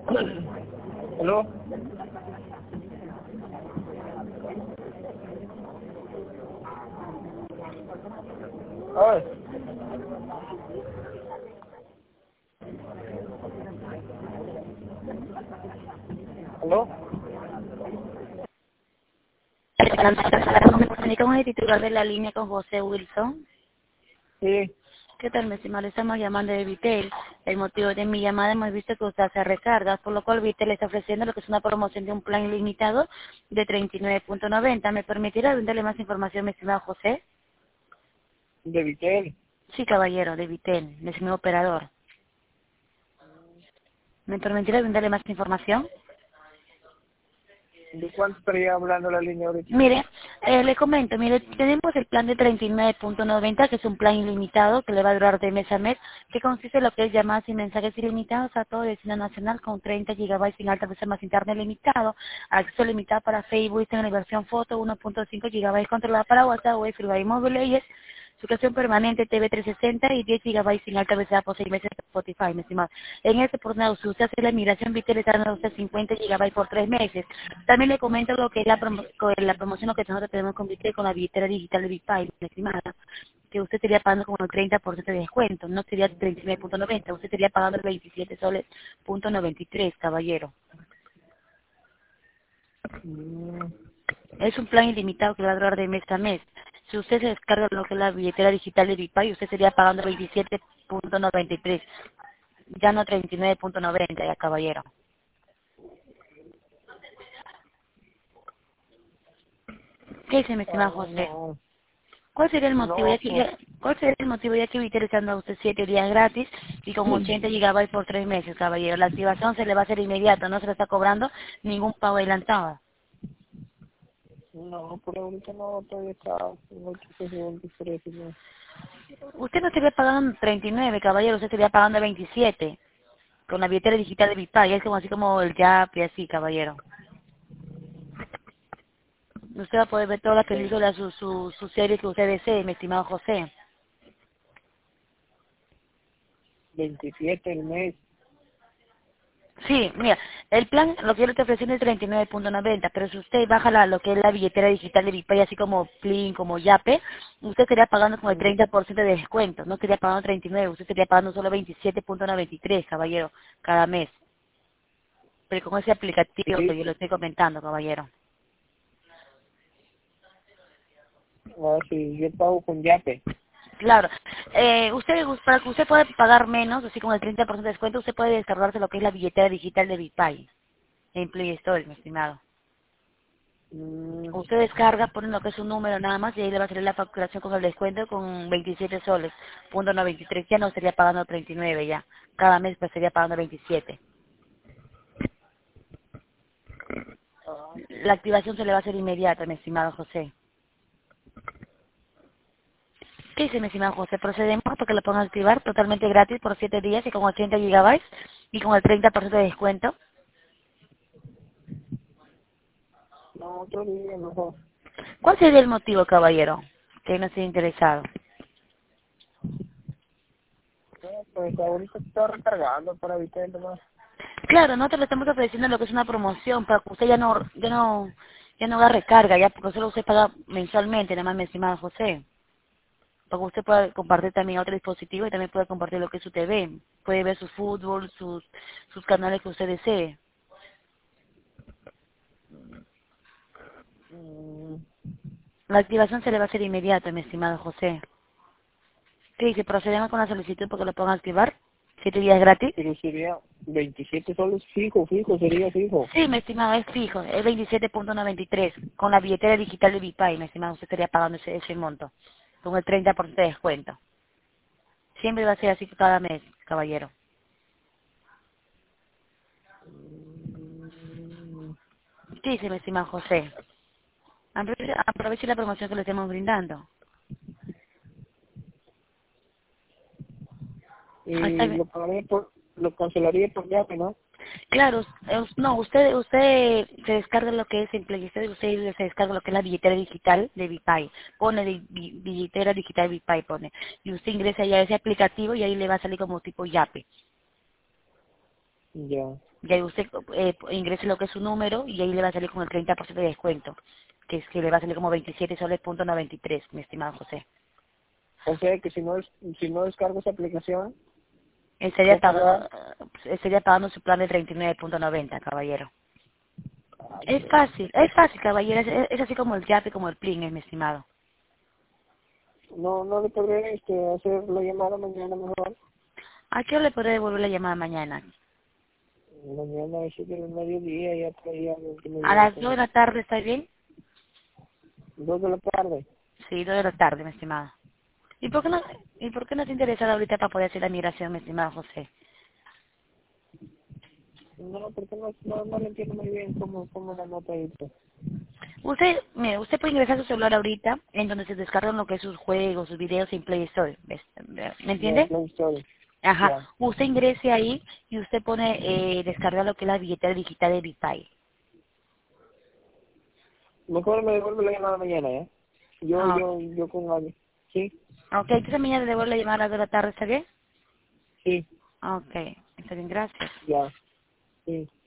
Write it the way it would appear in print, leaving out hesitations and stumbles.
¿Aló? Ay, ¿aló? Me comunico con el titular de la línea con José Wilson. Sí, ¿Qué tal, mi estimado? Le estamos llamando de Vitel. El motivo de mi llamada, hemos visto que usted hace recargas, por lo cual Vitel le está ofreciendo lo que es una promoción de un plan ilimitado de 39.90. ¿Me permitirá brindarle más información, mi estimado José? de Vitel. Sí, caballero, de Vitel, de su nuevo operador. ¿Me permitirá brindarle más información? ¿De cuánto estaría hablando la línea ahorita? Mire, le comento, mire, tenemos el plan de 39.90, que es un plan ilimitado que le va a durar de mes a mes, que consiste en lo que es llamadas y mensajes ilimitados a todo el destino nacional con 30 gigabytes sin alta velocidad más internet limitado, acceso limitado para Facebook en la versión foto, 1.5 gigabytes controlada para WhatsApp, Wi-Fi y móviles, suscripción permanente TV 360 y 10 gigabytes sin alta velocidad por 6 meses de Spotify, mi estimado. En este portal, si usted hace la migración, Vitel le está dando a usted 50 gigabytes por 3 meses. También le comento lo que es la promoción que nosotros tenemos con Vitel con la billetera digital de Bitpay, mi estimada, que usted estaría pagando como el 30% de descuento, no sería 39.90, usted estaría pagando el 27 soles punto 93, caballero. Mm, Es un plan ilimitado que va a durar de mes a mes. Si usted se descarga lo que es la billetera digital de Bitpay, usted sería pagando 27.93, ya no 39.90, ya, caballero. ¿Qué dice, mi estimado José? no, ¿Cuál sería el motivo? no, pues, ¿Cuál sería el motivo ya que Vitel está dando a usted 7 días gratis y con 80 gigabytes por 3 meses, caballero? La activación se le va a hacer inmediata, no se le está cobrando ningún pago adelantado. no, por ahorita no, todavía está, no quise 23, no. Usted no estaría pagando 39, caballero, usted estaría pagando 27 con la billetera digital de Bitpay, es como así como el Yap y así, caballero. Usted va a poder ver todas las películas, sus series que usted desee, mi estimado José. 27 el mes. Sí, mira, el plan, lo que yo le estoy ofreciendo es 39.90, pero si usted baja lo que es la billetera digital de Bitpay, así como Plin, como Yape, usted estaría pagando con el Mm, 30% de descuento, no estaría pagando 39, usted estaría pagando solo 27.93, caballero, cada mes. Pero con ese aplicativo que sí, yo le estoy comentando, caballero. sí, yo pago con Yape. Claro, para que usted pueda pagar menos, así como el 30% de descuento, usted puede descargarse lo que es la billetera digital de Bitpay en Play Store, mi estimado. Mm, Usted descarga, pone lo que es un número nada más y ahí le va a salir la facturación con el descuento con 27 soles, punto 93, ya no estaría pagando 39 ya. Cada mes pues estaría pagando 27. ah, La activación se le va a hacer inmediata, mi estimado José. ¿Qué dice, mi estimado José? Procedemos porque lo pongan a activar totalmente gratis por 7 días y con 80 gigabytes y con el 30% de descuento. no, otro día mejor. ¿Cuál sería el motivo, caballero, que no esté interesado? Pues ahorita está recargando para Vitel nomás. Claro, nosotros le estamos ofreciendo lo que es una promoción para que usted ya no haga recarga, ya porque solo usted paga mensualmente, nada más, mi estimado José. Para que usted pueda compartir también otro dispositivo y también pueda compartir lo que es su TV. Puede ver su fútbol, sus canales que usted desee. Mm, La activación se le va a hacer inmediata, mi estimado José. ¿Qué dice? Procedemos con la solicitud porque lo pongan a activar. 7 días gratis. pero sería 27 soles fijo, fijo, sería fijo. Sí, mi estimado, es fijo, es 27.93. Con la billetera digital de Bipay, mi estimado, usted estaría pagando ese monto. Con el 30% de descuento. Siempre va a ser así cada mes, caballero. Mm, ¿Qué dice, mi estimado José? Aproveche la promoción que le estamos brindando. Está y bien. lo cancelaría por Yape, ¿no? Claro, no, usted se descarga lo que es en Play Store, usted se descarga lo que es la billetera digital de Bipay, pone billetera digital Bipay, pone, y usted ingresa ya a ese aplicativo y ahí le va a salir como tipo Yape. Ya. Y ahí usted ingrese lo que es su número y ahí le va a salir con el 30% de descuento, que es que le va a salir como 27 soles punto 93, mi estimado José. O sea que si no descargo esa aplicación, Estaría, ¿qué pagar? estaría pagando su plan de 39.90, caballero. Ay, Es fácil, caballero, es así como el Yape, como el Plin, mi estimado. no le podré hacer la llamada mañana mejor. ¿A qué hora le podré devolver la llamada mañana? Mañana a eso del mediodía ya traía algo que me ¿A viene las 2 como de la tarde está bien? 2 de la tarde. Sí, 2 de la tarde, mi estimado. ¿Y por qué no te interesa ahorita para poder hacer la migración, mi estimado José? No, porque no le entiendo muy bien cómo la nota esto. Mire, usted puede ingresar a su celular ahorita, en donde se descargan lo que es sus juegos, sus videos en Play Store. ¿Me Ya, entiende? Play Store. Ajá. Ya. Usted ingrese ahí y usted pone, descarga lo que es la billetera digital de Bitpay. Mejor me devuelve la llamada mañana, ¿eh? Yo, Ah, yo, yo con alguien. ¿Sí? ok, entonces mañana le devuelvo la llamada a las 2 de la tarde, ¿está bien? Sí. Ok, está bien, gracias. Ya. Sí.